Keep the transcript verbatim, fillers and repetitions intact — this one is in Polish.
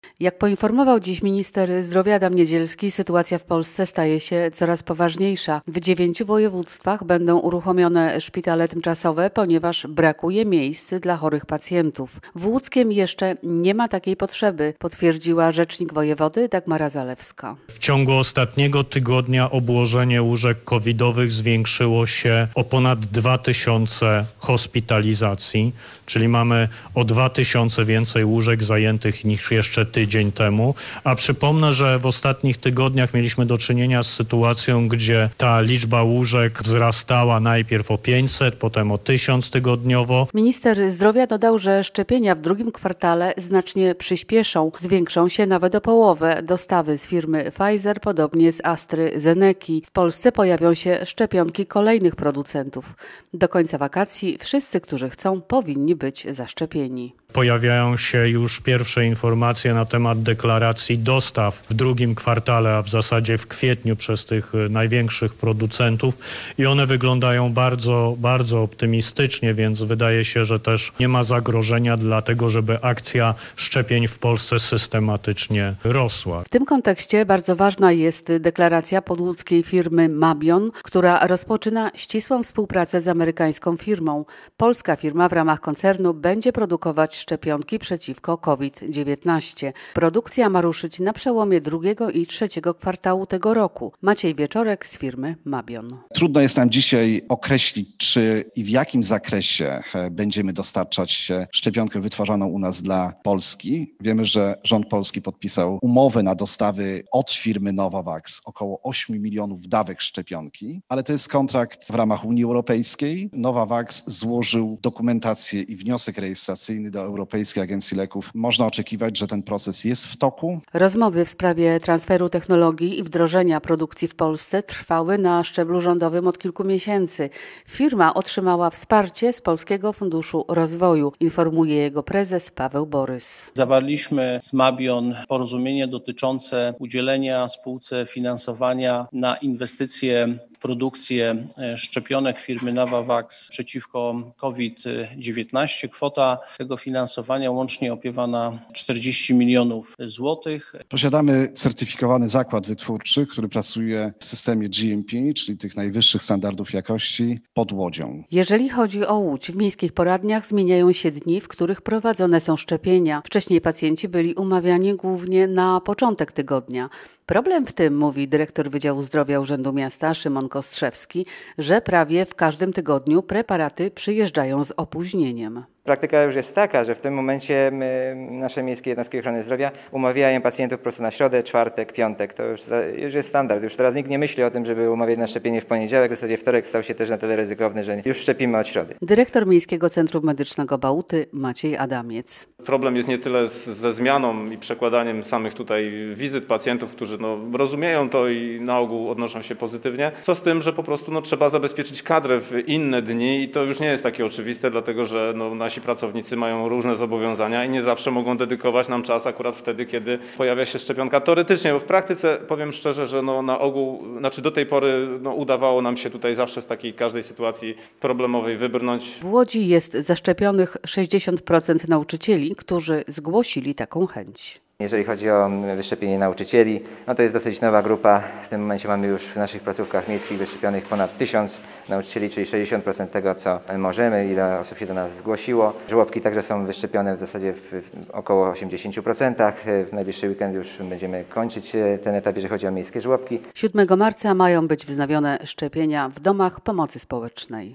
Jak poinformował dziś minister zdrowia Adam Niedzielski, sytuacja w Polsce staje się coraz poważniejsza. W dziewięciu województwach będą uruchomione szpitale tymczasowe, ponieważ brakuje miejsc dla chorych pacjentów. W Łódzkiem jeszcze nie ma takiej potrzeby, potwierdziła rzecznik wojewody Dagmara Zalewska. W ciągu ostatniego tygodnia obłożenie łóżek covidowych zwiększyło się o ponad dwa tysiące hospitalizacji, czyli mamy o dwa tysiące więcej łóżek zajętych niż jeszcze tydzień temu, a przypomnę, że w ostatnich tygodniach mieliśmy do czynienia z sytuacją, gdzie ta liczba łóżek wzrastała najpierw o pięćset, potem o tysiąc tygodniowo. Minister zdrowia dodał, że szczepienia w drugim kwartale znacznie przyspieszą. Zwiększą się nawet o połowę dostawy z firmy Pfizer, podobnie z AstraZeneki. W Polsce pojawią się szczepionki kolejnych producentów. Do końca wakacji wszyscy, którzy chcą, powinni być zaszczepieni. Pojawiają się już pierwsze informacje na temat deklaracji dostaw w drugim kwartale, a w zasadzie w kwietniu przez tych największych producentów i one wyglądają bardzo, bardzo optymistycznie, więc wydaje się, że też nie ma zagrożenia dla tego, żeby akcja szczepień w Polsce systematycznie rosła. W tym kontekście bardzo ważna jest deklaracja podłódzkiej firmy Mabion, która rozpoczyna ścisłą współpracę z amerykańską firmą. Polska firma w ramach koncernu będzie produkować szczepionki przeciwko COVID dziewiętnaście. Produkcja ma ruszyć na przełomie drugiego i trzeciego kwartału tego roku. Maciej Wieczorek z firmy Mabion. Trudno jest nam dzisiaj określić, czy i w jakim zakresie będziemy dostarczać szczepionkę wytwarzaną u nas dla Polski. Wiemy, że rząd polski podpisał umowę na dostawy od firmy Novavax około ośmiu milionów dawek szczepionki, ale to jest kontrakt w ramach Unii Europejskiej. Novavax złożył dokumentację i wniosek rejestracyjny do Europejskiej Agencji Leków. Można oczekiwać, że ten proces jest w toku. Rozmowy w sprawie transferu technologii i wdrożenia produkcji w Polsce trwały na szczeblu rządowym od kilku miesięcy. Firma otrzymała wsparcie z Polskiego Funduszu Rozwoju, informuje jego prezes Paweł Borys. Zawarliśmy z Mabion porozumienie dotyczące udzielenia spółce finansowania na inwestycje w produkcję szczepionek firmy Novavax przeciwko COVID dziewiętnaście. Kwota tego finansowania łącznie opiewa na czterdzieści milionów złotych. Posiadamy certyfikowany zakład wytwórczy, który pracuje w systemie G M P, czyli tych najwyższych standardów jakości, pod Łodzią. Jeżeli chodzi o Łódź, w miejskich poradniach zmieniają się dni, w których prowadzone są szczepienia. Wcześniej pacjenci byli umawiani głównie na początek tygodnia. Problem w tym, mówi dyrektor Wydziału Zdrowia Urzędu Miasta Szymon Kostrzewski, że prawie w każdym tygodniu preparaty przyjeżdżają z opóźnieniem. Praktyka już jest taka, że w tym momencie my, nasze miejskie jednostki ochrony zdrowia umawiają pacjentów po prostu na środę, czwartek, piątek. To już, już jest standard. Już teraz nikt nie myśli o tym, żeby umawiać na szczepienie w poniedziałek. W zasadzie wtorek stał się też na tyle ryzykowny, że już szczepimy od środy. Dyrektor Miejskiego Centrum Medycznego Bałty Maciej Adamiec. Problem jest nie tyle z, ze zmianą i przekładaniem samych tutaj wizyt pacjentów, którzy no, rozumieją to i na ogół odnoszą się pozytywnie, co z tym, że po prostu no, trzeba zabezpieczyć kadrę w inne dni i to już nie jest takie oczywiste, dlatego że no, nasi pracownicy mają różne zobowiązania i nie zawsze mogą dedykować nam czas akurat wtedy, kiedy pojawia się szczepionka. Teoretycznie, bo w praktyce powiem szczerze, że no, na ogół, znaczy do tej pory no, udawało nam się tutaj zawsze z takiej każdej sytuacji problemowej wybrnąć. W Łodzi jest zaszczepionych sześćdziesiąt procent nauczycieli, którzy zgłosili taką chęć. Jeżeli chodzi o wyszczepienie nauczycieli, no to jest dosyć nowa grupa. W tym momencie mamy już w naszych placówkach miejskich wyszczepionych ponad tysiąc nauczycieli, czyli sześćdziesiąt procent tego, co możemy, ile osób się do nas zgłosiło. Żłobki także są wyszczepione w zasadzie w około osiemdziesięciu procentach. W najbliższy weekend już będziemy kończyć ten etap, jeżeli chodzi o miejskie żłobki. siódmego marca mają być wznowione szczepienia w domach pomocy społecznej.